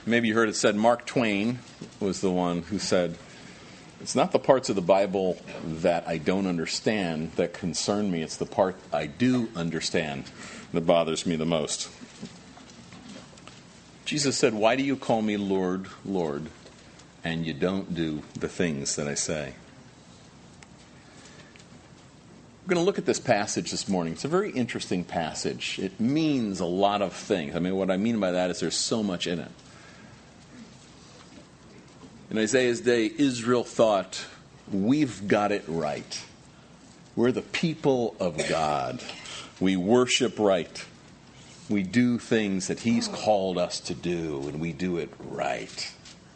Maybe you heard it said Mark Twain was the one who said, "It's not the parts of the Bible that I don't understand that concern me. It's the part I do understand that bothers me the most." Jesus said, "Why do you call me Lord, Lord, and you don't do the things that I say?" We're going to look at this passage this morning. It's a very interesting passage. It means a lot of things. I mean, what I mean by that is there's so much in it. In Isaiah's day, Israel thought, we've got it right. We're the people of God. We worship right. We do things that He's called us to do, and we do it right.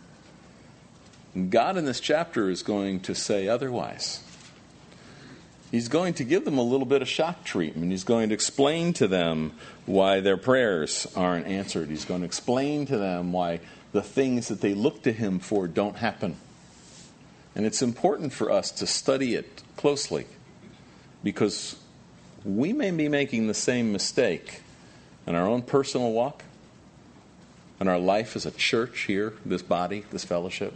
And God in this chapter is going to say otherwise. He's going to give them a little bit of shock treatment. He's going to explain to them why their prayers aren't answered. He's going to explain to them why the things that they look to Him for don't happen. And it's important for us to study it closely, because we may be making the same mistake in our own personal walk, in our life as a church here, this body, this fellowship.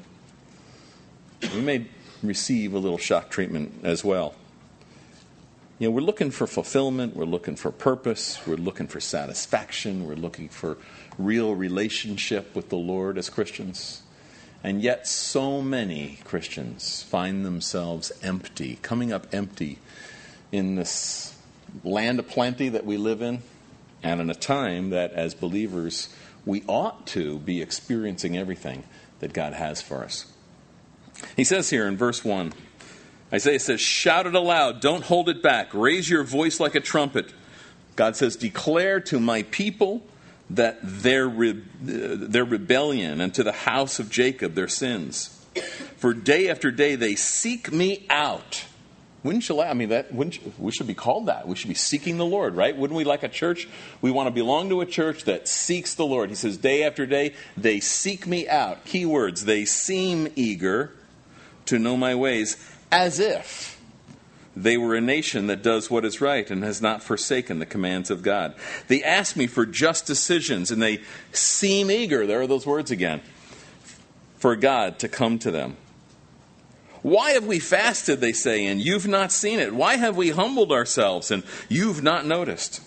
We may receive a little shock treatment as well. You know, we're looking for fulfillment, we're looking for purpose, we're looking for satisfaction, we're looking for real relationship with the Lord as Christians. And yet so many Christians find themselves empty, coming up empty in this land of plenty that we live in, and in a time that as believers we ought to be experiencing everything that God has for us. He says here in verse 1, Isaiah says, "Shout it aloud, don't hold it back. Raise your voice like a trumpet." God says, "Declare to my people that their rebellion, and to the house of Jacob their sins. For day after day they seek me out." Wouldn't you like? I mean, we should be called that. We should be seeking the Lord, right? Wouldn't we like a church? We want to belong to a church that seeks the Lord. He says, day after day they seek me out. Key words: they seem eager to know my ways, as if they were a nation that does what is right and has not forsaken the commands of God. They ask me for just decisions, and they seem eager, there are those words again, for God to come to them. Why have we fasted, they say, and you've not seen it? Why have we humbled ourselves, and you've not noticed?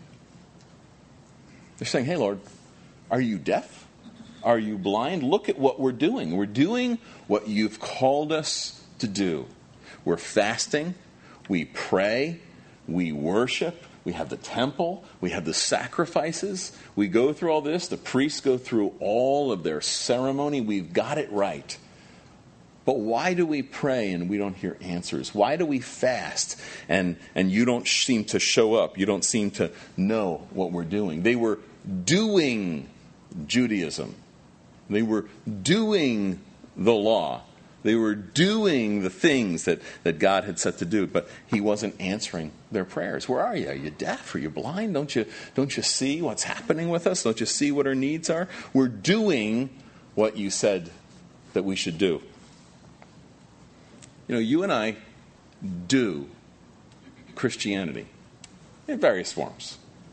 They're saying, hey, Lord, are you deaf? Are you blind? Look at what we're doing. We're doing what you've called us to do. We're fasting, we pray, we worship, we have the temple, we have the sacrifices, we go through all this, the priests go through all of their ceremony, we've got it right. But why do we pray and we don't hear answers? Why do we fast and you don't seem to show up? You don't seem to know what we're doing. They were doing Judaism. They were doing the law. They were doing the things that God had set to do, but He wasn't answering their prayers. Where are you? Are you deaf? Are you blind? Don't you see what's happening with us? Don't you see what our needs are? We're doing what you said that we should do. You know, you and I do Christianity in various forms,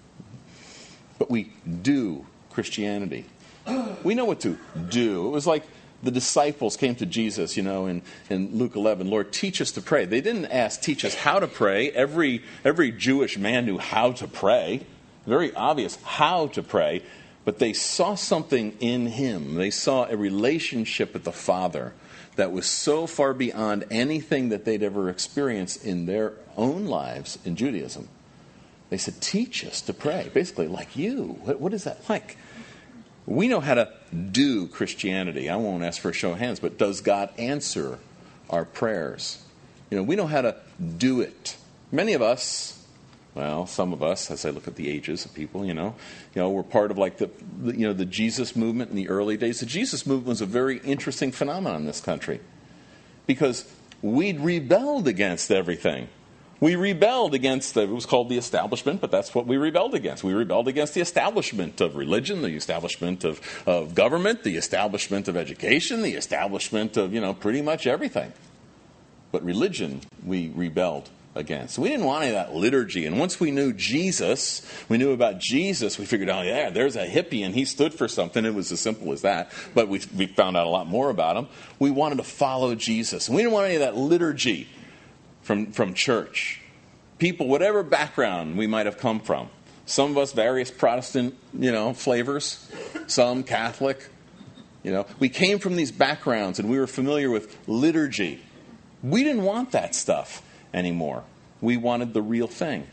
but we do Christianity. We know what to do. It was like the disciples came to Jesus, in Luke 11, Lord, teach us to pray. They didn't ask, teach us how to pray. Every Jewish man knew how to pray. Very obvious how to pray. But they saw something in Him. They saw a relationship with the Father that was so far beyond anything that they'd ever experienced in their own lives in Judaism. They said, teach us to pray. Basically, like you. What is that like? We know how to do Christianity. I won't ask for a show of hands, but does God answer our prayers? We know how to do it. Many of us, well, some of us, as I look at the ages of people, we're part of like the Jesus movement in the early days. The Jesus movement was a very interesting phenomenon in this country because we'd rebelled against everything. We rebelled against, it was called the establishment, but that's what we rebelled against. We rebelled against the establishment of religion, the establishment of government, the establishment of education, the establishment of, pretty much everything. But religion, we rebelled against. We didn't want any of that liturgy. And once we knew Jesus, we knew about Jesus, we figured, oh yeah, there's a hippie and he stood for something. It was as simple as that. But we found out a lot more about him. We wanted to follow Jesus. And we didn't want any of that liturgy from church. People, whatever background we might have come from. Some of us various Protestant, flavors. Some Catholic. We came from these backgrounds and we were familiar with liturgy. We didn't want that stuff anymore. We wanted the real thing.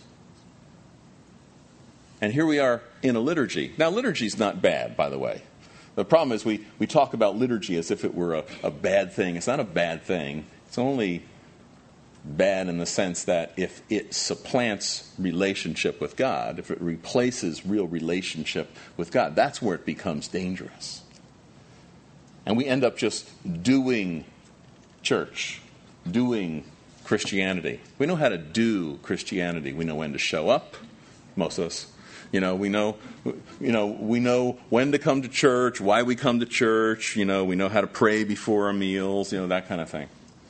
And here we are in a liturgy. Now, liturgy's not bad, by the way. The problem is we talk about liturgy as if it were a bad thing. It's not a bad thing. It's only bad in the sense that if it supplants relationship with God, if it replaces real relationship with God, that's where it becomes dangerous. And we end up just doing church, doing Christianity. We know how to do Christianity. We know when to show up, most of us. We know when to come to church, why we come to church. We know how to pray before our meals, that kind of thing.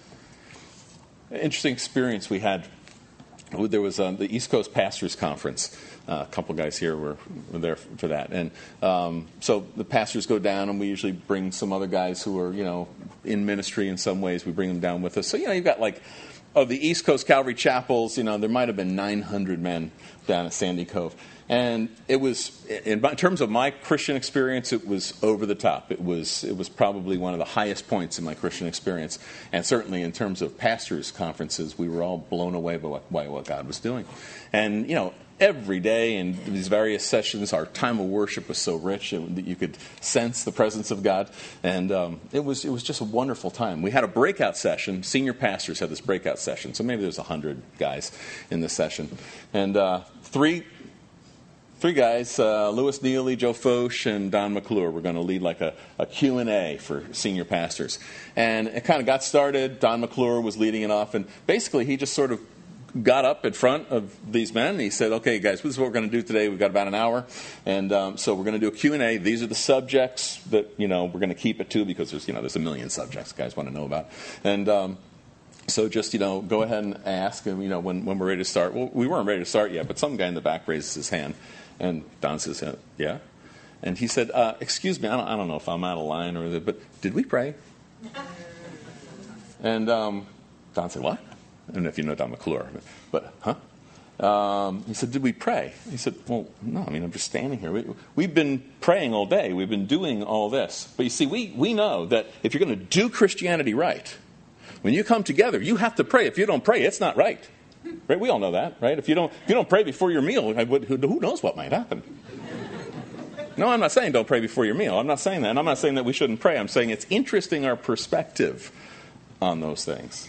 An interesting experience we had. There was the East Coast Pastors Conference. A couple guys here were there for that. And so the pastors go down, and we usually bring some other guys who are, in ministry in some ways. We bring them down with us. So, you've got of the East Coast Calvary Chapels, there might have been 900 men down at Sandy Cove. And it was, in terms of my Christian experience, it was over the top. It was probably one of the highest points in my Christian experience. And certainly in terms of pastors' conferences, we were all blown away by what God was doing. And, every day in these various sessions, our time of worship was so rich that you could sense the presence of God. And it was just a wonderful time. We had a breakout session. Senior pastors had this breakout session. So maybe there's 100 guys in this session. And three guys, Louis Neely, Joe Foch, and Don McClure, were going to lead a Q&A for senior pastors. And it kind of got started. Don McClure was leading it off. And basically he just sort of got up in front of these men and he said, okay, guys, this is what we're going to do today. We've got about an hour. And so we're going to do a Q&A. These are the subjects that, we're going to keep it to because there's a million subjects guys want to know about. And so just, go ahead and ask. And, when we're ready to start. Well, we weren't ready to start yet, but some guy in the back raises his hand. And Don says, yeah. And he said, excuse me, I don't know if I'm out of line but did we pray? And Don said, what? I don't know if you know Don McClure, but he said, did we pray? He said, well, no, I'm just standing here. We've been praying all day. We've been doing all this. But you see, we know that if you're going to do Christianity right, when you come together, you have to pray. If you don't pray, it's not right. Right? We all know that, right? If you don't pray before your meal, who knows what might happen? No, I'm not saying don't pray before your meal. I'm not saying that. And I'm not saying that we shouldn't pray. I'm saying it's interesting our perspective on those things.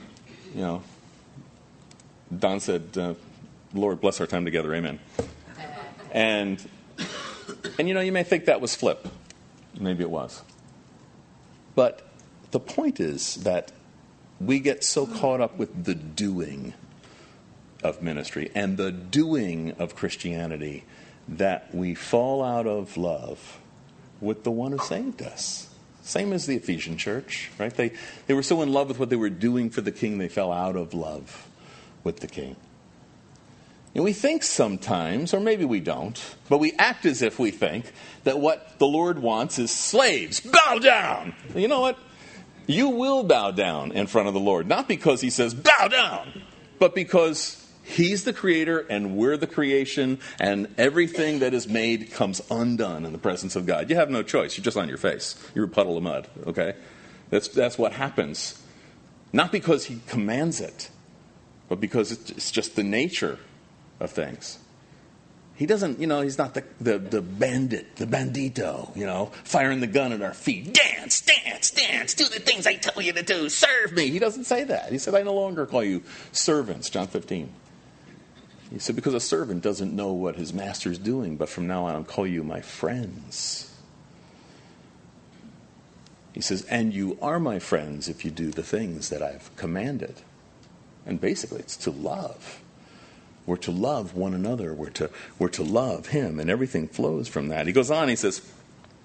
Don said, Lord, bless our time together. Amen. And you may think that was flip. Maybe it was. But the point is that we get so caught up with the doing of ministry and the doing of Christianity that we fall out of love with the one who saved us. Same as the Ephesian church, right? They were so in love with what they were doing for the king, they fell out of love with the king. And we think sometimes, or maybe we don't, but we act as if we think that what the Lord wants is slaves. Bow down! You know what? You will bow down in front of the Lord. Not because he says, bow down, but because he's the creator and we're the creation and everything that is made comes undone in the presence of God. You have no choice. You're just on your face. You're a puddle of mud, okay? That's what happens. Not because he commands it, but because it's just the nature of things. He doesn't, he's not the bandit, the bandito, firing the gun at our feet. Dance, dance, dance, do the things I tell you to do, serve me. He doesn't say that. He said, I no longer call you servants, John 15. He said, because a servant doesn't know what his master's doing, but from now on I'll call you my friends. He says, and you are my friends if you do the things that I've commanded. And basically it's to love. We're to love one another. We're to love him, and everything flows from that. He goes on, he says,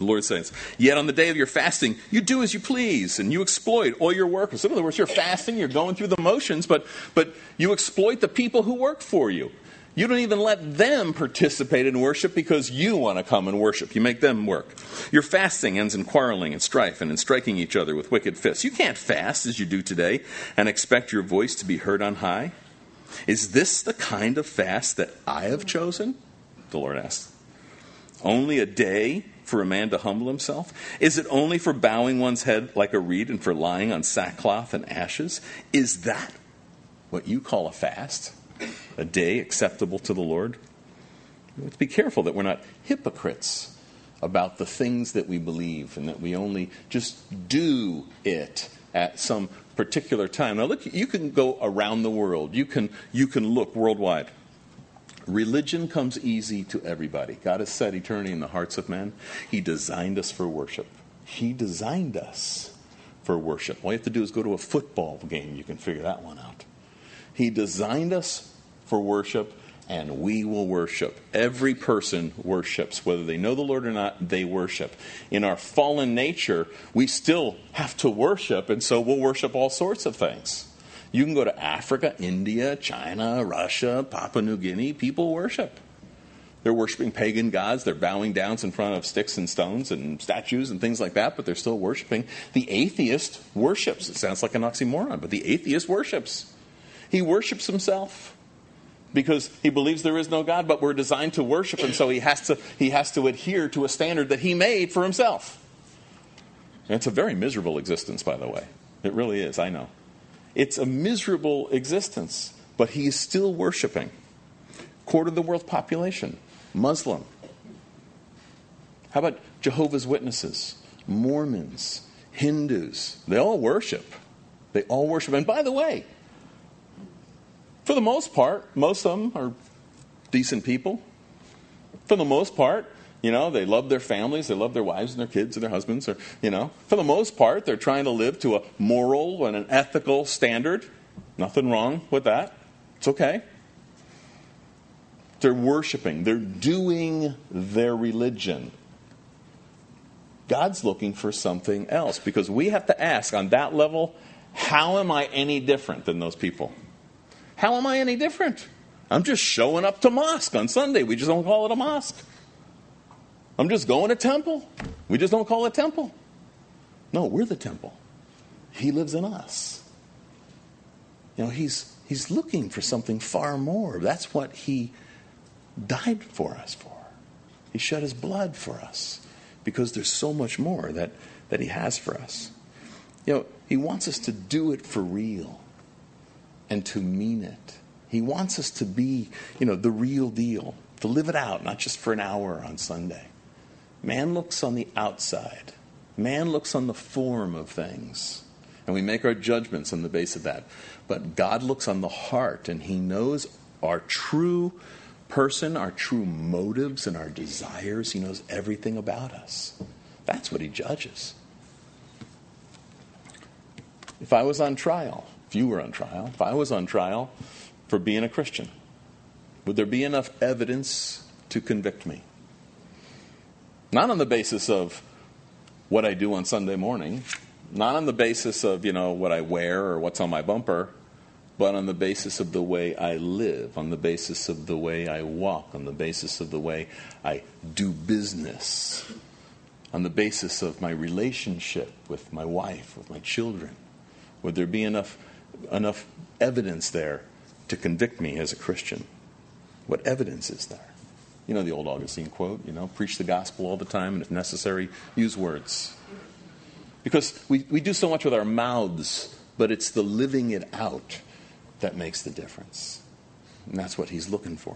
The Lord says, yet on the day of your fasting, you do as you please, and you exploit all your workers. In other words, you're fasting, you're going through the motions, but you exploit the people who work for you. You don't even let them participate in worship because you want to come and worship. You make them work. Your fasting ends in quarreling and strife and in striking each other with wicked fists. You can't fast as you do today and expect your voice to be heard on high. Is this the kind of fast that I have chosen? The Lord asks. Only a day for a man to humble himself? Is it only for bowing one's head like a reed and for lying on sackcloth and ashes? Is that what you call a fast? A day acceptable to the Lord? We have to be careful that we're not hypocrites about the things that we believe and that we only just do it at some particular time. Now look, you can go around the world. You can look worldwide. Religion comes easy to everybody. God has set eternity in the hearts of men. He designed us for worship. He designed us for worship. All you have to do is go to a football game. You can figure that one out. He designed us for worship, and we will worship. Every person worships. Whether they know the Lord or not, they worship. In our fallen nature, we still have to worship, and so we'll worship all sorts of things. You can go to Africa, India, China, Russia, Papua New Guinea. People worship. They're worshiping pagan gods. They're bowing down in front of sticks and stones and statues and things like that, but they're still worshiping. The atheist worships. It sounds like an oxymoron, but the atheist worships. He worships himself because he believes there is no God, but we're designed to worship, and so he has to adhere to a standard that he made for himself. And it's a very miserable existence, by the way. It really is, I know. It's a miserable existence, but he is still worshiping. Quarter of the world's population, Muslim. How about Jehovah's Witnesses, Mormons, Hindus? They all worship. They all worship. And by the way, for the most part, most of them are decent people. For the most part, they love their families, they love their wives and their kids and their husbands. For the most part, they're trying to live to a moral and an ethical standard. Nothing wrong with that. It's okay. They're worshiping. They're doing their religion. God's looking for something else because we have to ask on that level, how am I any different than those people? How am I any different? I'm just showing up to mosque on Sunday. We just don't call it a mosque. I'm just going to temple. We just don't call it temple. No, we're the temple. He lives in us. He's looking for something far more. That's what he died for us for. He shed his blood for us because there's so much more that he has for us. He wants us to do it for real and to mean it. He wants us to be, the real deal, to live it out, not just for an hour on Sunday. Man looks on the outside. Man looks on the form of things. And we make our judgments on the basis of that. But God looks on the heart, and he knows our true person, our true motives, and our desires. He knows everything about us. That's what he judges. If I was on trial, if you were on trial, if I was on trial for being a Christian, would there be enough evidence to convict me? Not on the basis of what I do on Sunday morning, not on the basis of, what I wear or what's on my bumper, but on the basis of the way I live, on the basis of the way I walk, on the basis of the way I do business, on the basis of my relationship with my wife, with my children. Would there be enough evidence there to convict me as a Christian? What evidence is there? The old Augustine quote, preach the gospel all the time, and if necessary, use words. Because we do so much with our mouths, but it's the living it out that makes the difference. And that's what he's looking for.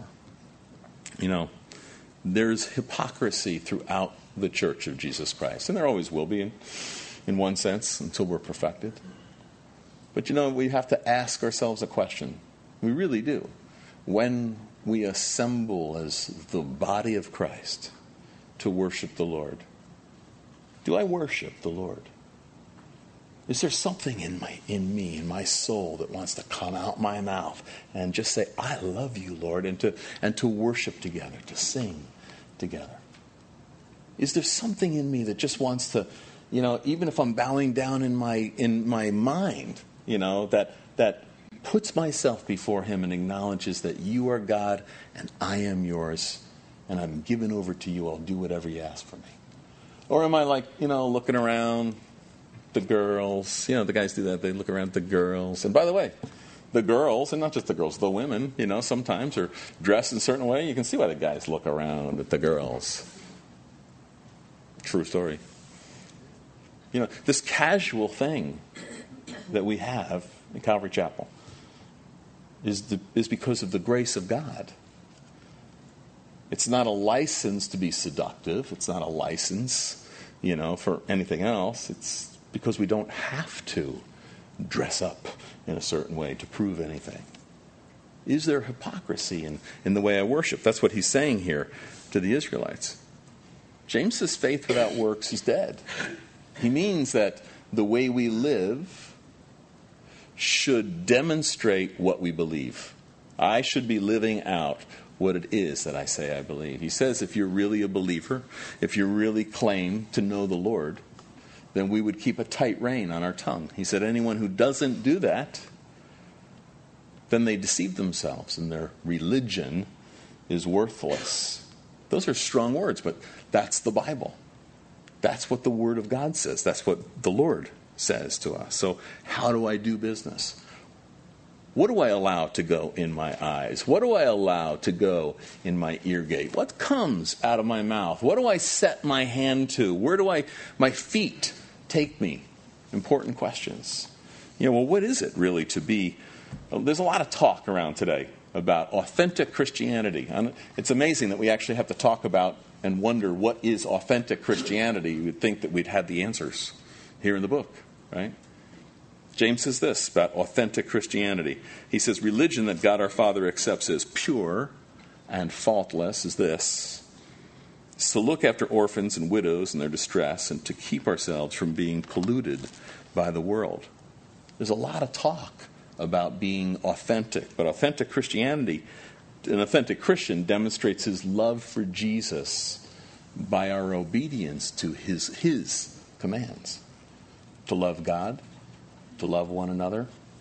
There's hypocrisy throughout the church of Jesus Christ. And there always will be, in one sense, until we're perfected. But we have to ask ourselves a question. We really do. When we assemble as the body of Christ to worship the Lord, do I worship the Lord? Is there something in me, in my soul, that wants to come out my mouth and just say, I love you, Lord, and to worship together, to sing together? Is there something in me that just wants to, even if I'm bowing down in my mind, that puts myself before him and acknowledges that you are God and I am yours and I'm given over to you. I'll do whatever you ask for me. Or am I looking around the girls? The guys do that. They look around the girls. And by the way, the girls, and not just the girls, the women, sometimes are dressed in a certain way. You can see why the guys look around at the girls. True story. This casual thing that we have in Calvary Chapel is because of the grace of God. It's not a license to be seductive. It's not a license, for anything else. It's because we don't have to dress up in a certain way to prove anything. Is there hypocrisy in the way I worship? That's what he's saying here to the Israelites. James says faith without works is dead. He means that the way we live should demonstrate what we believe. I should be living out what it is that I say I believe. He says if you're really a believer, if you really claim to know the Lord, then we would keep a tight rein on our tongue. He said anyone who doesn't do that, then they deceive themselves and their religion is worthless. Those are strong words, but that's the Bible. That's what the Word of God says. That's what the Lord says to us. So how do I do business? What do I allow to go in my eyes? What do I allow to go in my ear gate? What comes out of my mouth? What do I set my hand to? Where do my feet take me? Important questions. What is it really to be? There's a lot of talk around today about authentic Christianity. And it's amazing that we actually have to talk about and wonder what is authentic Christianity. You would think that we'd have the answers here in the book, right? James says this about authentic Christianity. He says, religion that God our Father accepts as pure and faultless is this: it's to look after orphans and widows in their distress and to keep ourselves from being polluted by the world. There's a lot of talk about being authentic, but authentic Christianity, an authentic Christian demonstrates his love for Jesus by our obedience to his commands. To love God, to love one another,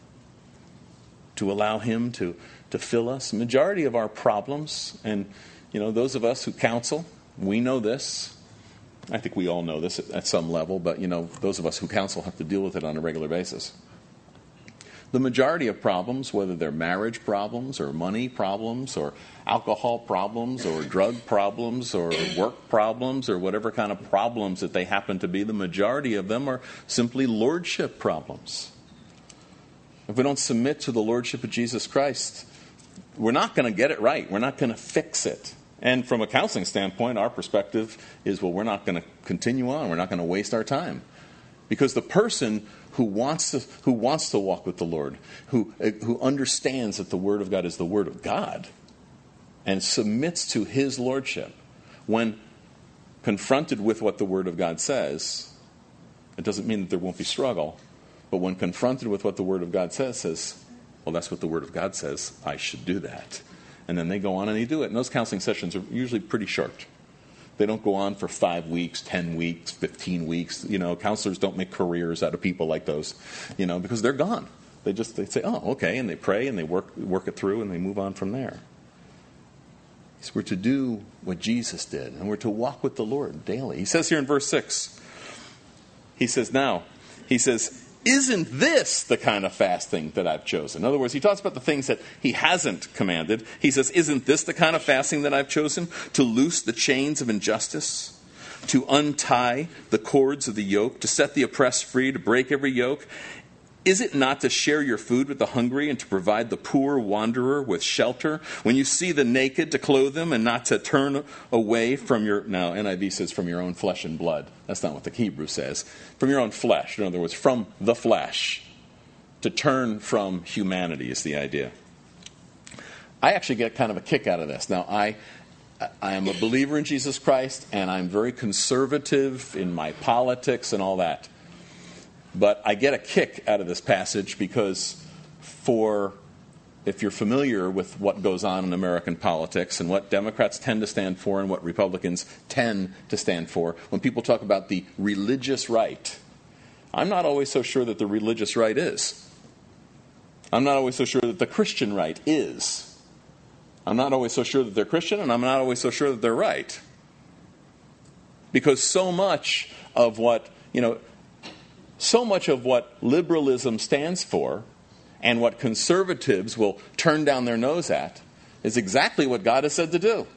to allow him to fill us. The majority of our problems, and those of us who counsel, we know this. I think we all know this at some level, but those of us who counsel have to deal with it on a regular basis. The majority of problems, whether they're marriage problems or money problems or alcohol problems or drug problems or work problems or whatever kind of problems that they happen to be, the majority of them are simply lordship problems. If we don't submit to the lordship of Jesus Christ, we're not going to get it right. We're not going to fix it. And from a counseling standpoint, our perspective is, we're not going to continue on. We're not going to waste our time. Because the person who wants to walk with the Lord, who understands that the Word of God is the Word of God, and submits to His Lordship, when confronted with what the Word of God says, it doesn't mean that there won't be struggle, but when confronted with what the Word of God says, well, that's what the Word of God says, I should do that. And then they go on and they do it. And those counseling sessions are usually pretty short. They don't go on for 5 weeks, 10 weeks, 15 weeks. Counselors don't make careers out of people like those, because they're gone. They say, oh, okay, and they pray and they work it through and they move on from there. So we're to do what Jesus did, and we're to walk with the Lord daily. He says here in verse 6, he says, isn't this the kind of fasting that I've chosen? In other words, he talks about the things that he hasn't commanded. He says, isn't this the kind of fasting that I've chosen? To loose the chains of injustice, to untie the cords of the yoke, to set the oppressed free, to break every yoke. Is it not to share your food with the hungry and to provide the poor wanderer with shelter? When you see the naked, to clothe them and not to turn away from your... Now, NIV says from your own flesh and blood. That's not what the Hebrew says. From your own flesh. In other words, from the flesh. To turn from humanity is the idea. I actually get kind of a kick out of this. Now, I am a believer in Jesus Christ, and I'm very conservative in my politics and all that. But I get a kick out of this passage because for if you're familiar with what goes on in American politics and what Democrats tend to stand for and what Republicans tend to stand for, when people talk about the religious right, I'm not always so sure that the religious right is. I'm not always so sure that the Christian right is. I'm not always so sure that they're Christian, and I'm not always so sure that they're right. Because so much of what liberalism stands for and what conservatives will turn down their nose at is exactly what God has said to do.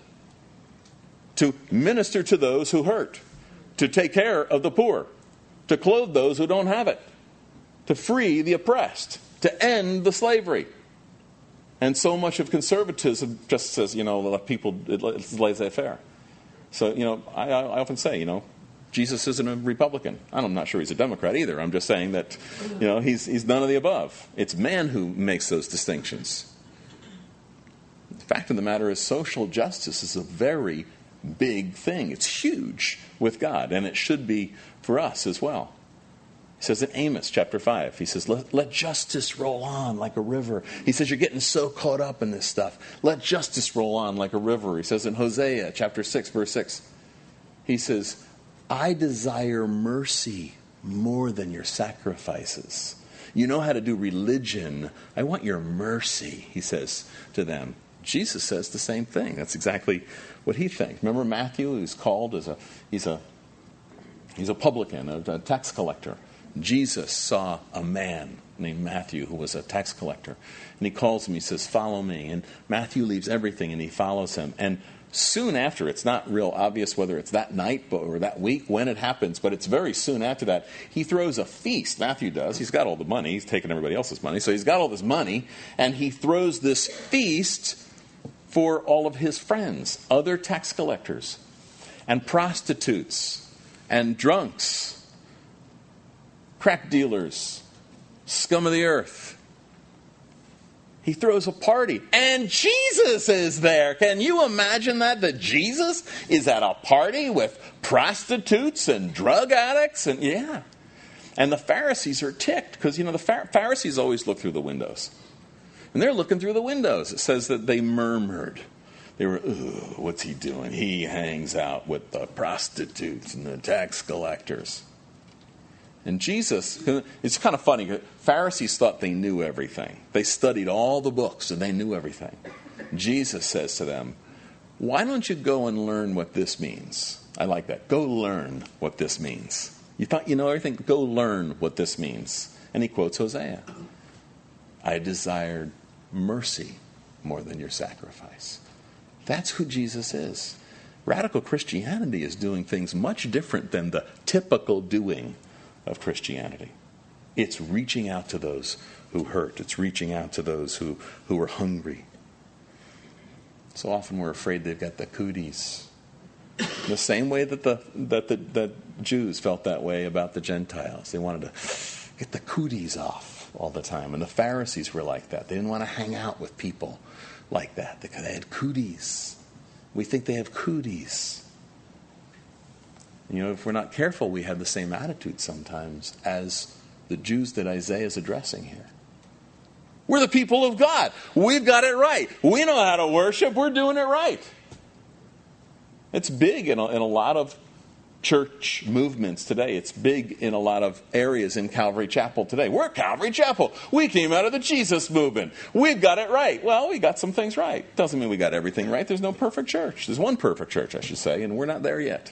To minister to those who hurt, to take care of the poor, to clothe those who don't have it, to free the oppressed, to end the slavery. And so much of conservatism just says, let people, it's laissez-faire. So, I often say, Jesus isn't a Republican. I'm not sure he's a Democrat either. I'm just saying that, he's none of the above. It's man who makes those distinctions. The fact of the matter is social justice is a very big thing. It's huge with God, and it should be for us as well. He says in Amos chapter 5, he says, let justice roll on like a river. He says, you're getting so caught up in this stuff. Let justice roll on like a river. He says in Hosea chapter 6, verse 6, he says, I desire mercy more than your sacrifices. You know how to do religion. I want your mercy, he says to them. Jesus says the same thing. That's exactly what he thinks. Remember Matthew, who's called as he's a publican, a tax collector. Jesus saw a man named Matthew who was a tax collector. And he calls him, he says, follow me. And Matthew leaves everything and he follows him. And soon after, it's not real obvious whether it's that night or that week when it happens, but it's very soon after that, he throws a feast. Matthew does. He's got all the money. He's taken everybody else's money. So he's got all this money. And he throws this feast for all of his friends, other tax collectors and prostitutes and drunks, crack dealers, scum of the earth. He throws a party, and Jesus is there. Can you imagine that Jesus is at a party with prostitutes and drug addicts? And yeah. And the Pharisees are ticked because, the Pharisees always look through the windows. And they're looking through the windows. It says that they murmured. They were, ooh, what's he doing? He hangs out with the prostitutes and the tax collectors. And Jesus, it's kind of funny. Pharisees thought they knew everything. They studied all the books and they knew everything. Jesus says to them, why don't you go and learn what this means? I like that. Go learn what this means. You thought you know everything? Go learn what this means. And he quotes Hosea. I desired mercy more than your sacrifice. That's who Jesus is. Radical Christianity is doing things much different than the typical doing of Christianity. It's reaching out to those who hurt. It's reaching out to those who are hungry. So often we're afraid they've got the cooties. The same way that the Jews felt that way about the Gentiles. They wanted to get the cooties off all the time. And the Pharisees were like that. They didn't want to hang out with people like that because they had cooties. We think they have cooties. If we're not careful, we have the same attitude sometimes as the Jews that Isaiah is addressing here. We're the people of God. We've got it right. We know how to worship. We're doing it right. It's big in a lot of church movements today. It's big in a lot of areas in Calvary Chapel today. We're Calvary Chapel. We came out of the Jesus movement. We've got it right. Well, we got some things right. Doesn't mean we got everything right. There's no perfect church. There's one perfect church, I should say, and we're not there yet.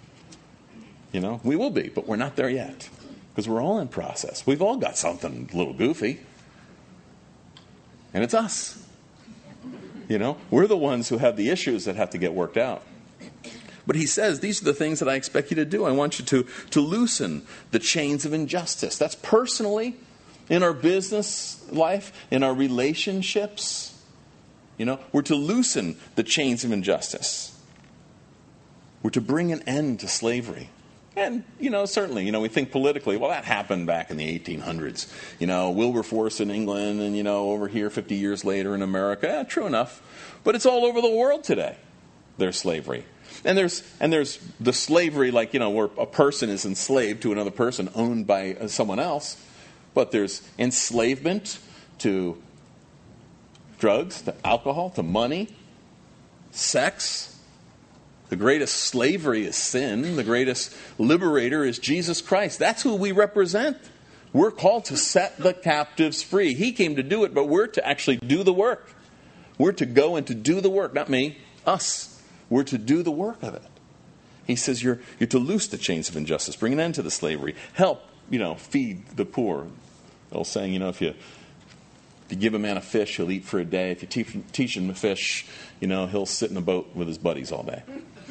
We will be, but we're not there yet. Because we're all in process. We've all got something a little goofy. And it's us. We're the ones who have the issues that have to get worked out. But he says, these are the things that I expect you to do. I want you to loosen the chains of injustice. That's personally, in our business life, in our relationships. We're to loosen the chains of injustice. We're to bring an end to slavery. And, certainly, we think politically, well, that happened back in the 1800s. Wilberforce in England and, over here 50 years later in America. Yeah, true enough. But it's all over the world today, there's slavery. And there's the slavery, where a person is enslaved to another person owned by someone else. But there's enslavement to drugs, to alcohol, to money, sex. The greatest slavery is sin. The greatest liberator is Jesus Christ. That's who we represent. We're called to set the captives free. He came to do it, but we're to actually do the work. We're to go and to do the work. Not me, us. We're to do the work of it. He says you're to loose the chains of injustice, bring an end to the slavery, help, feed the poor. The old saying, if you give a man a fish, he'll eat for a day. If you teach him to fish, he'll sit in a boat with his buddies all day.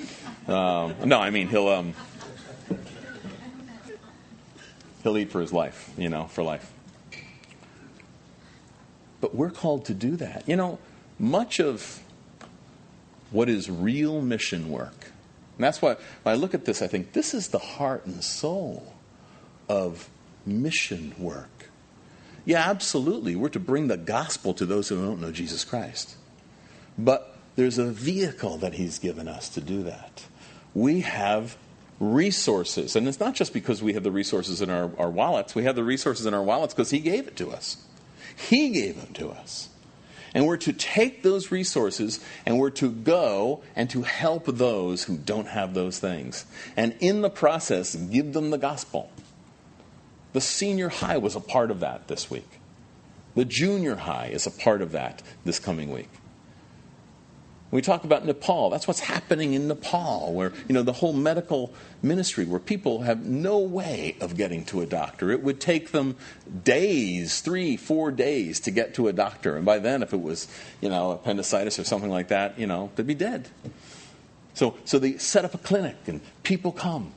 He'll eat for his life, for life. But we're called to do that. Much of what is real mission work, and that's why when I look at this, I think this is the heart and soul of mission work. Yeah, absolutely. We're to bring the gospel to those who don't know Jesus Christ. But there's a vehicle that he's given us to do that. We have resources. And it's not just because we have the resources in our wallets. We have the resources in our wallets because he gave it to us. He gave them to us. And we're to take those resources and we're to go and to help those who don't have those things. And in the process, give them the gospel. The senior high was a part of that this week. The junior high is a part of that this coming week. We talk about Nepal. That's what's happening in Nepal, where, the whole medical ministry, where people have no way of getting to a doctor. It would take them days, 3-4 days to get to a doctor. And by then, if it was, appendicitis or something like that, they'd be dead. So they set up a clinic and people come.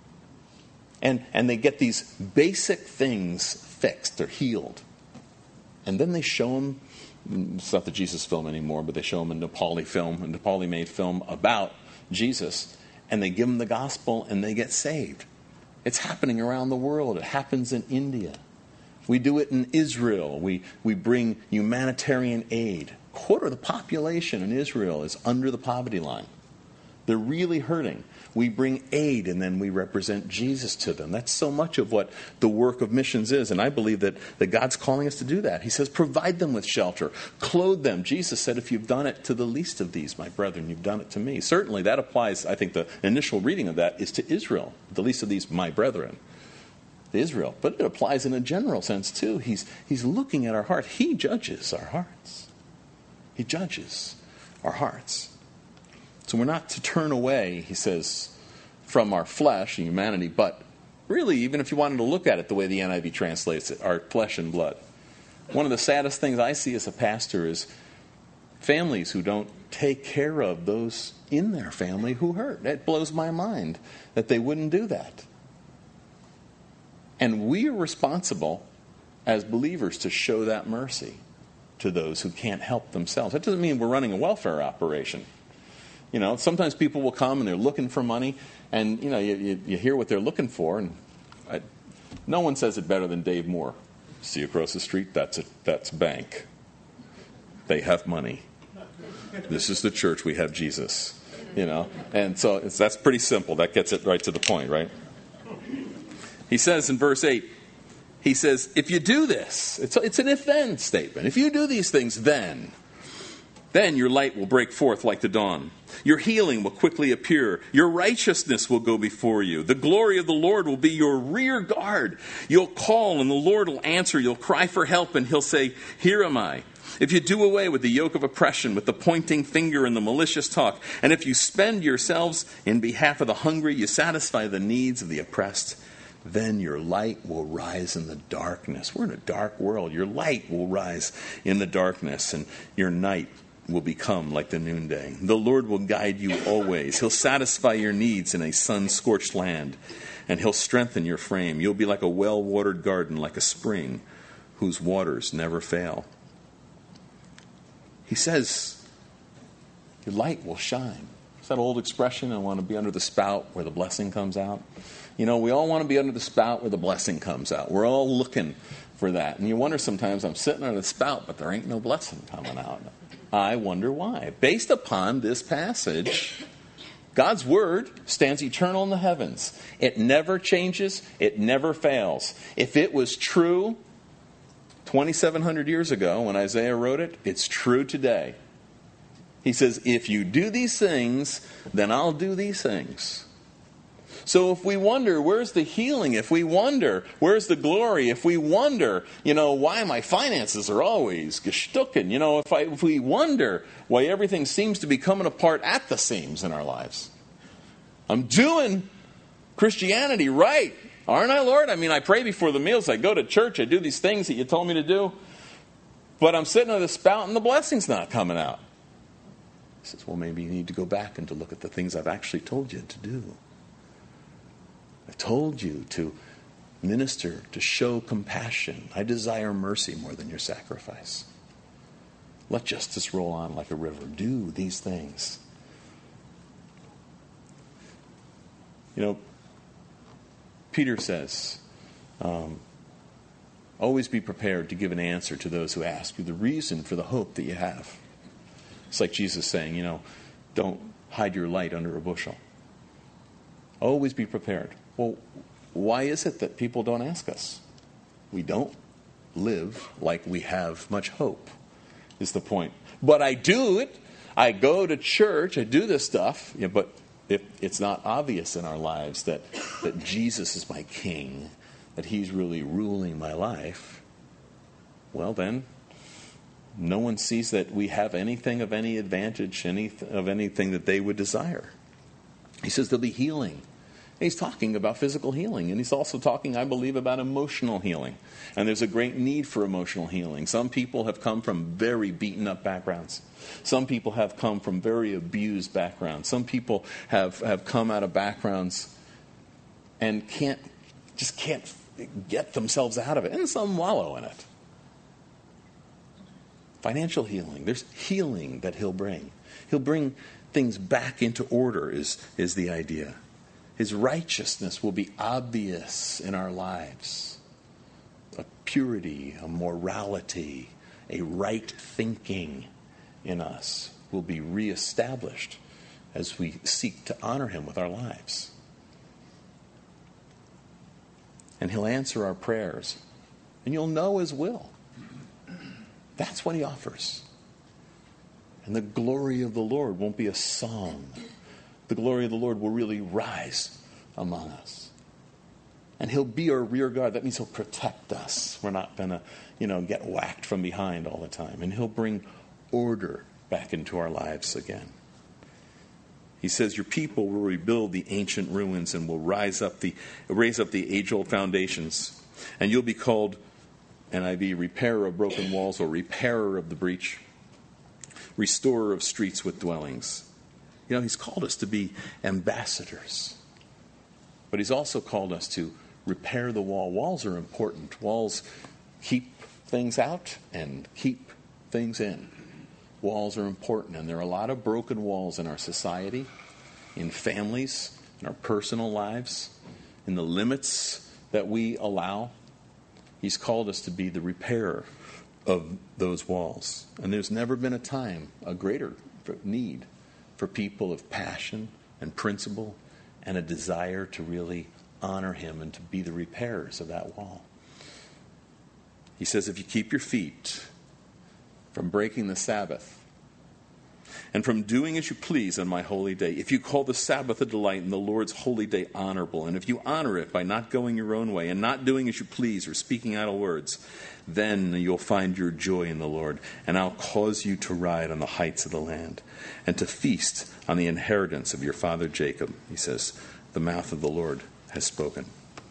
And they get these basic things fixed. They're healed. And then they show them, it's not the Jesus film anymore, but they show them a Nepali-made film about Jesus, and they give them the gospel, and they get saved. It's happening around the world. It happens in India. We do it in Israel. We bring humanitarian aid. A quarter of the population in Israel is under the poverty line. They're really hurting. We bring aid and then we represent Jesus to them. That's so much of what the work of missions is. And I believe that God's calling us to do that. He says, provide them with shelter, clothe them. Jesus said, if you've done it to the least of these, my brethren, you've done it to me. Certainly that applies, I think the initial reading of that is to Israel. The least of these, my brethren. Israel. But it applies in a general sense too. He's looking at our heart. He judges our hearts. He judges our hearts. So we're not to turn away, he says, from our flesh and humanity, but really, even if you wanted to look at it the way the NIV translates it, our flesh and blood. One of the saddest things I see as a pastor is families who don't take care of those in their family who hurt. It blows my mind that they wouldn't do that. And we are responsible as believers to show that mercy to those who can't help themselves. That doesn't mean we're running a welfare operation. Sometimes people will come and they're looking for money, and you hear what they're looking for, and no one says it better than Dave Moore. See across the street, that's bank. They have money. This is the church. We have Jesus. And so that's pretty simple. That gets it right to the point, right? He says in verse 8, he says, if you do this, it's an if-then statement. If you do these things, then your light will break forth like the dawn. Your healing will quickly appear. Your righteousness will go before you. The glory of the Lord will be your rear guard. You'll call and the Lord will answer. You'll cry for help and he'll say, here am I. If you do away with the yoke of oppression, with the pointing finger and the malicious talk, and if you spend yourselves in behalf of the hungry, you satisfy the needs of the oppressed, then your light will rise in the darkness. We're in a dark world. Your light will rise in the darkness, and your night will become like the noonday. The Lord will guide you always. He'll satisfy your needs in a sun-scorched land, and he'll strengthen your frame. You'll be like a well-watered garden, like a spring whose waters never fail. He says, your light will shine. It's that old expression, I want to be under the spout where the blessing comes out. We all want to be under the spout where the blessing comes out. We're all looking for that. And you wonder sometimes, I'm sitting under the spout, but there ain't no blessing coming out. I wonder why. Based upon this passage, God's word stands eternal in the heavens. It never changes. It never fails. If it was true 2,700 years ago when Isaiah wrote it, it's true today. He says, if you do these things, then I'll do these things. So if we wonder, where's the healing? If we wonder, where's the glory? If we wonder, why my finances are always gestucken. If we wonder why everything seems to be coming apart at the seams in our lives. I'm doing Christianity right. Aren't I, Lord? I pray before the meals. I go to church. I do these things that you told me to do. But I'm sitting at the spout and the blessing's not coming out. He says, well, maybe you need to go back and to look at the things I've actually told you to do. I told you to minister, to show compassion. I desire mercy more than your sacrifice. Let justice roll on like a river. Do these things. Peter says, always be prepared to give an answer to those who ask you the reason for the hope that you have. It's like Jesus saying, don't hide your light under a bushel. Always be prepared. Well, why is it that people don't ask us? We don't live like we have much hope, is the point. But I do it. I go to church. I do this stuff. But if it's not obvious in our lives that Jesus is my king, that he's really ruling my life, well then, no one sees that we have anything of any advantage, of anything that they would desire. He says there'll be healing. He's talking about physical healing, and he's also talking, I believe, about emotional healing. And there's a great need for emotional healing. Some people have come from very beaten-up backgrounds. Some people have come from very abused backgrounds. Some people have come out of backgrounds and can't get themselves out of it. And some wallow in it. Financial healing. There's healing that he'll bring. He'll bring things back into order is the idea. His righteousness will be obvious in our lives. A purity, a morality, a right thinking in us will be reestablished as we seek to honor him with our lives. And he'll answer our prayers. And you'll know his will. That's what he offers. And the glory of the Lord won't be a song. The glory of the Lord will really rise among us. And he'll be our rear guard. That means he'll protect us. We're not going to, get whacked from behind all the time. And he'll bring order back into our lives again. He says, your people will rebuild the ancient ruins and will raise up the age-old foundations. And you'll be called, NIV, repairer of broken walls, or repairer of the breach, restorer of streets with dwellings. He's called us to be ambassadors. But he's also called us to repair the wall. Walls are important. Walls keep things out and keep things in. Walls are important. And there are a lot of broken walls in our society, in families, in our personal lives, in the limits that we allow. He's called us to be the repairer of those walls. And there's never been a time, a greater need for people of passion and principle and a desire to really honor him and to be the repairers of that wall. He says, if you keep your feet from breaking the Sabbath and from doing as you please on my holy day, if you call the Sabbath a delight and the Lord's holy day honorable, and if you honor it by not going your own way and not doing as you please or speaking idle words, then you'll find your joy in the Lord, and I'll cause you to ride on the heights of the land and to feast on the inheritance of your father Jacob. He says, the mouth of the Lord has spoken.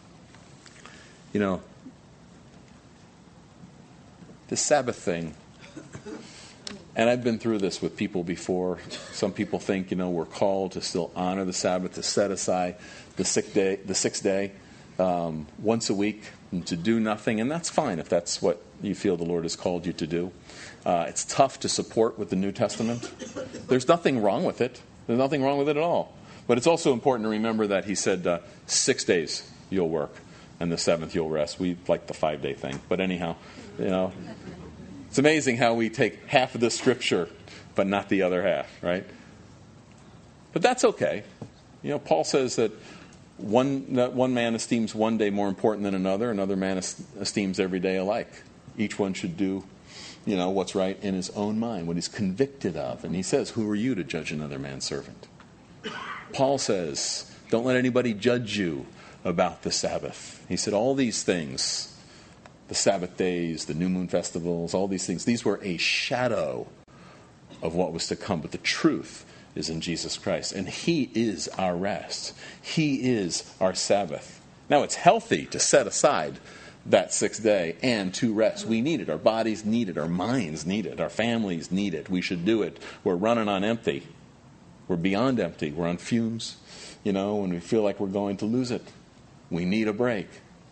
The Sabbath thing, and I've been through this with people before. Some people think, we're called to still honor the Sabbath, to set aside the sixth day, once a week, and to do nothing. And that's fine if that's what you feel the Lord has called you to do. It's tough to support with the New Testament. There's nothing wrong with it. There's nothing wrong with it at all. But it's also important to remember that he said 6 days you'll work, and the seventh you'll rest. We like the 5-day thing. But anyhow, it's amazing how we take half of the scripture, but not the other half, right? But that's okay. Paul says that one man esteems one day more important than another man esteems every day alike. Each one should do, what's right in his own mind, what he's convicted of. And he says, who are you to judge another man's servant? Paul says, don't let anybody judge you about the Sabbath. He said all these things, the Sabbath days, the new moon festivals, all these things, these were a shadow of what was to come. But the truth is in Jesus Christ. And he is our rest. He is our Sabbath. Now, it's healthy to set aside that sixth day and to rest. We need it. Our bodies need it. Our minds need it. Our families need it. We should do it. We're running on empty. We're beyond empty. We're on fumes. When we feel like we're going to lose it. We need a break.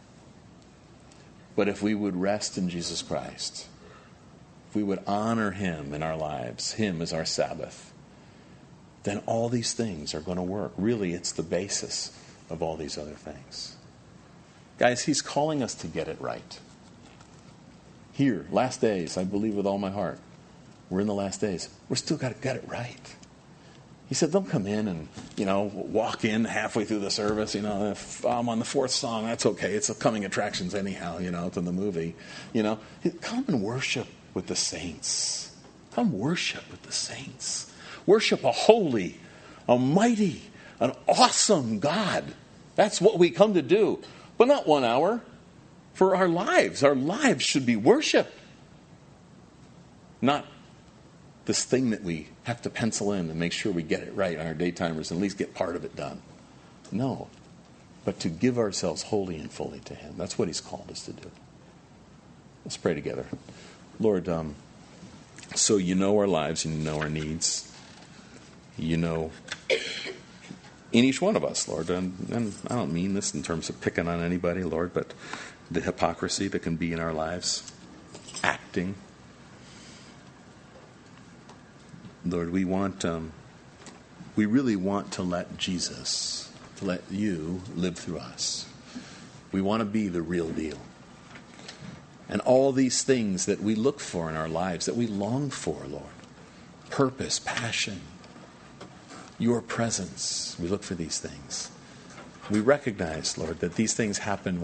But if we would rest in Jesus Christ, if we would honor him in our lives, him as our Sabbath, then all these things are going to work. Really, it's the basis of all these other things. Guys, he's calling us to get it right. Here, last days, I believe with all my heart. We're in the last days. We're still got to get it right. He said, don't come in and, walk in halfway through the service. If I'm on the fourth song, that's okay. It's coming attractions anyhow, to the movie. Come and worship with the saints. Come worship with the saints. Worship a holy, a mighty, an awesome God. That's what we come to do. But not 1 hour. For our lives. Our lives should be worship. Not this thing that we have to pencil in and make sure we get it right on our daytimers and at least get part of it done. No. But to give ourselves wholly and fully to him. That's what he's called us to do. Let's pray together. Lord, so you know our lives and you know our needs. You know in each one of us, Lord. And I don't mean this in terms of picking on anybody, Lord, but the hypocrisy that can be in our lives. Acting. Lord, we really want to let Jesus, to let you live through us. We want to be the real deal. And all these things that we look for in our lives, that we long for, Lord. Purpose, passion, your presence. We look for these things. We recognize, Lord, that these things happen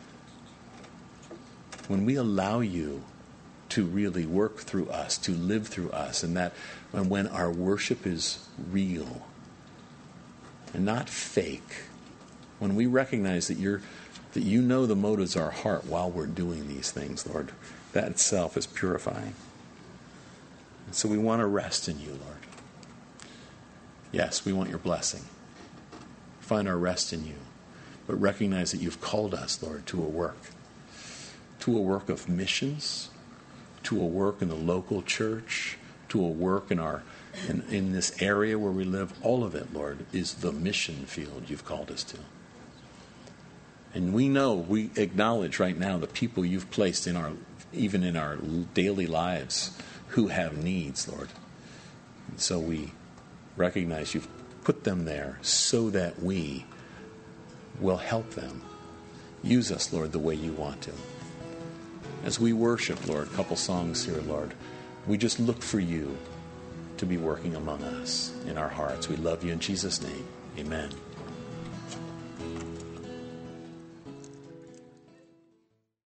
when we allow you to really work through us, to live through us, and when our worship is real and not fake, when we recognize that you know the motives of our heart while we're doing these things, Lord, that itself is purifying. And so we want to rest in you, Lord. Yes, we want your blessing. Find our rest in you, but recognize that you've called us, Lord, to a work of missions, to a work in the local church, to a work in this area where we live. All of it, Lord, is the mission field you've called us to. And we acknowledge right now the people you've placed even in our daily lives who have needs, Lord. And so we recognize you've put them there so that we will help them. Use us, Lord, the way you want to. As we worship, Lord, a couple songs here, Lord, we just look for you to be working among us in our hearts. We love you in Jesus' name. Amen.